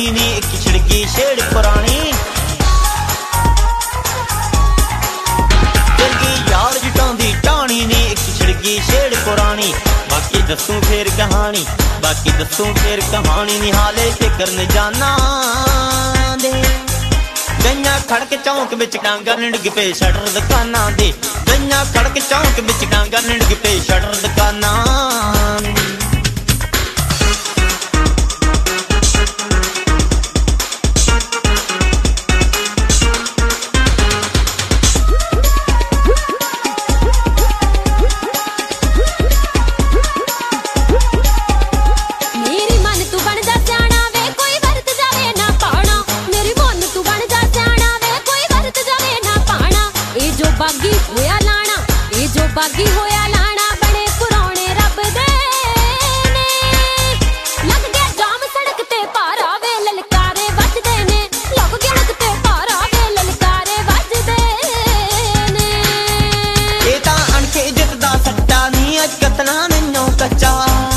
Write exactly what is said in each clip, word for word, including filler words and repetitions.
टाणी नी एक छिड़की छेड़ पुरानी चलगी यार जुटांदी टाणी नी एक छिड़की छेड़ पुरानी बाकी दसूं फिर कहानी बाकी दसूं फिर कहानी नी हाले फिकर न जाना दे गईयां खड़क चौंक बिच डांगा निड़ग पे शटर दुकानां दे गईयां खड़क चौंक बिच डांगा निड़ग पे शटर दुकानां बागी होया लाना ये जो बागी होया लाना बड़े पुराने रब दे ने लग गया जाम सड़क ते पारा वे ललकारे बजदे ने लग गया सड़क ते पारा वे ललकारे बजदे ने ये तां अणके इज्जत दा सट्टा नी अज कतना नन्नो कच्चा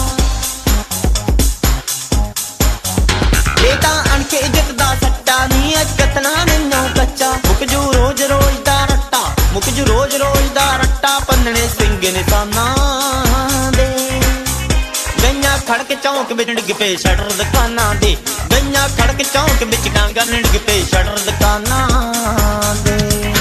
ये तां अणके इज्जत दा सट्टा नी अज कतना नन्नो कच्चा मुक जू रोज रोज दा मुक जू रोज रोज दा रट्टा पन्नने सिंग निशाना दे गईयां खड़क चौंक बिच डिग पे शटर दुकानां दे गईयां खड़क चौंक बिच डांगा डिग पे शटर दुकानां दे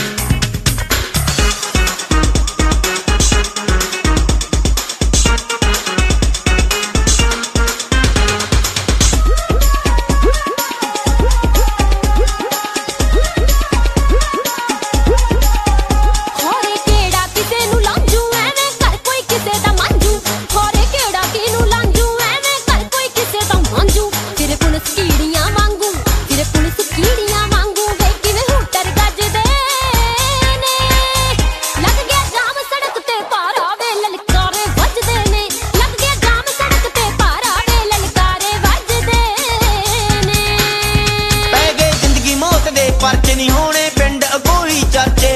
परचे नहीं होने पिंड अगोई चर्चे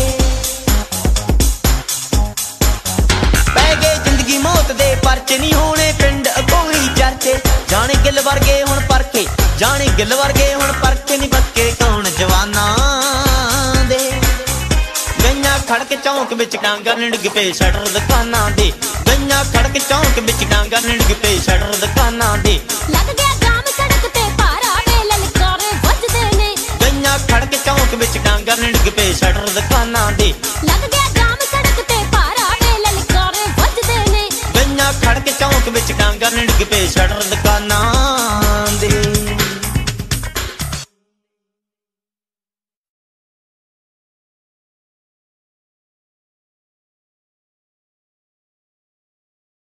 पै गए जिंदगी मौत दे परचे नहीं होने पिंड अगोई चर्चे जाने गिल वर्गे हुण परखे जाने गिल वर्गे हुण परखे नहीं पक्के कौन जवाना दे गईयां खड़क चौंक बिच डांगा निड़ग पे शटर दुकानां दे गईयां खड़क चौंक बिच डांगा निड़ग पे शटर दुकानां दे लग गया जाम सड़क ते पारा वे ललकारे बजदे ने गईयां खड़क चौंक बिच डांगा निड़ग पे शटर दुकानां दे लग गया जाम सड़क ते पारा वे ललकारे बजदे ने गईयां खड़क चौंक बिच डांगा निड़ग पे शटर